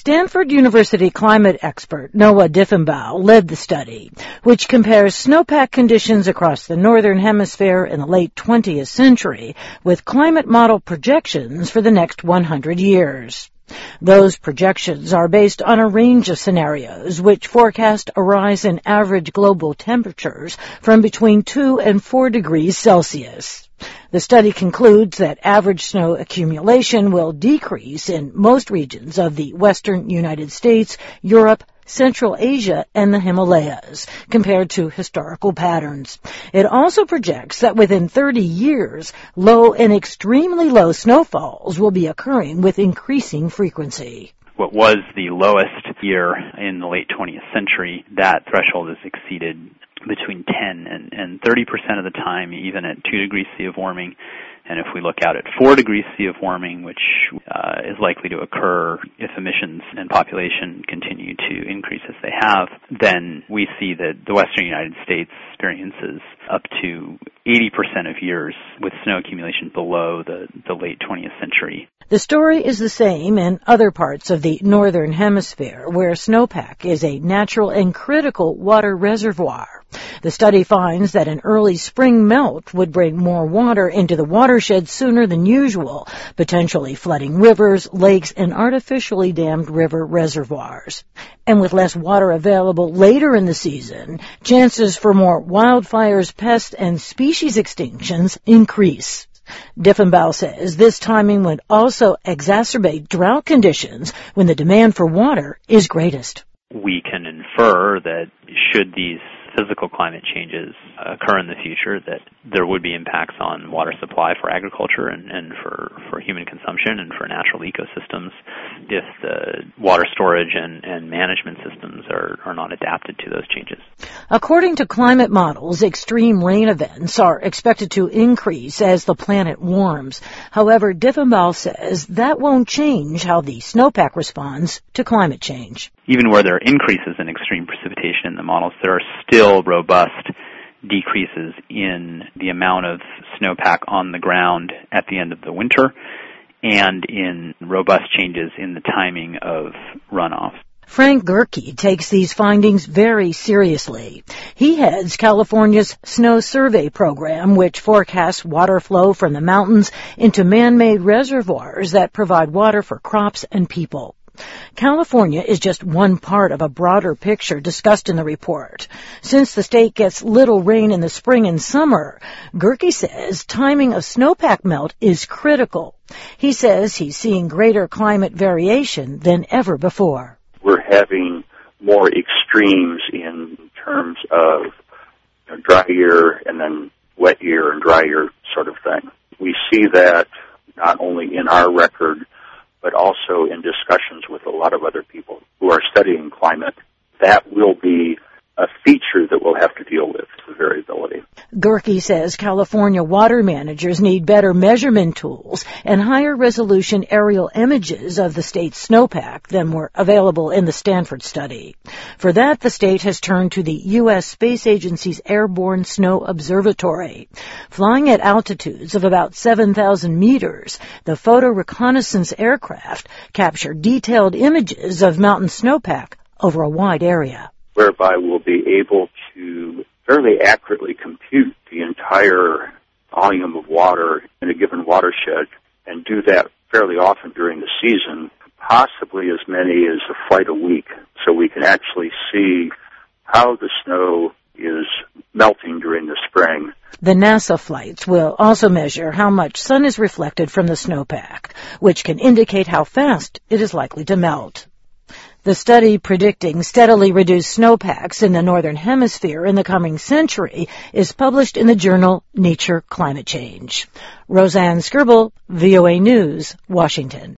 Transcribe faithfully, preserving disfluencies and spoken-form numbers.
Stanford University climate expert Noah Diffenbaugh led the study, which compares snowpack conditions across the northern hemisphere in the late twentieth century with climate model projections for the next one hundred years. Those projections are based on a range of scenarios which forecast a rise in average global temperatures from between two and four degrees Celsius. The study concludes that average snow accumulation will decrease in most regions of the western United States, Europe, Central Asia, and the Himalayas, compared to historical patterns. It also projects that within thirty years, low and extremely low snowfalls will be occurring with increasing frequency. What was the lowest year in the late twentieth century, that threshold is exceeded between ten and, and thirty percent of the time, even at two degrees C of warming. And if we look out at four degrees C of warming, which uh, is likely to occur if emissions and population continue to increase as they have, then we see that the western United States experiences up to eighty percent of years with snow accumulation below the, the late twentieth century. The story is the same in other parts of the northern hemisphere, where snowpack is a natural and critical water reservoir. The study finds that an early spring melt would bring more water into the watershed sooner than usual, potentially flooding rivers, lakes, and artificially dammed river reservoirs. And with less water available later in the season, chances for more wildfires, pests, and species extinctions increase. Diffenbaugh says this timing would also exacerbate drought conditions when the demand for water is greatest. We can infer that should these physical climate changes occur in the future, that there would be impacts on water supply for agriculture and, and for, for human consumption and for natural ecosystems if the water storage and, and management systems are, are not adapted to those changes. According to climate models, extreme rain events are expected to increase as the planet warms. However, Diffenbaugh says that won't change how the snowpack responds to climate change. Even where there are increases in extreme precipitation in the models, there are still robust decreases in the amount of snowpack on the ground at the end of the winter and in robust changes in the timing of runoff. Frank Gerke takes these findings very seriously. He heads California's Snow Survey program, which forecasts water flow from the mountains into man-made reservoirs that provide water for crops and people. California is just one part of a broader picture discussed in the report. Since the state gets little rain in the spring and summer, Gerke says timing of snowpack melt is critical. He says he's seeing greater climate variation than ever before. We're having more extremes in terms of you know, dry year and then wet year and dry year sort of thing. We see that not only in our record, but also in discussions with a lot of other people who are studying climate. That will be a feature that we'll have to deal with, the variability. Gerke says California water managers need better measurement tools and higher resolution aerial images of the state's snowpack than were available in the Stanford study. For that, the state has turned to the U S Space Agency's Airborne Snow Observatory. Flying at altitudes of about seven thousand meters, the photo reconnaissance aircraft capture detailed images of mountain snowpack over a wide area, whereby we'll be able to fairly accurately compute the entire volume of water in a given watershed and do that fairly often during the season, possibly as many as a flight a week, so we can actually see how the snow is melting during the spring. The NASA flights will also measure how much sun is reflected from the snowpack, which can indicate how fast it is likely to melt. The study predicting steadily reduced snowpacks in the Northern Hemisphere in the coming century is published in the journal Nature Climate Change. Roseanne Skirble, V O A News, Washington.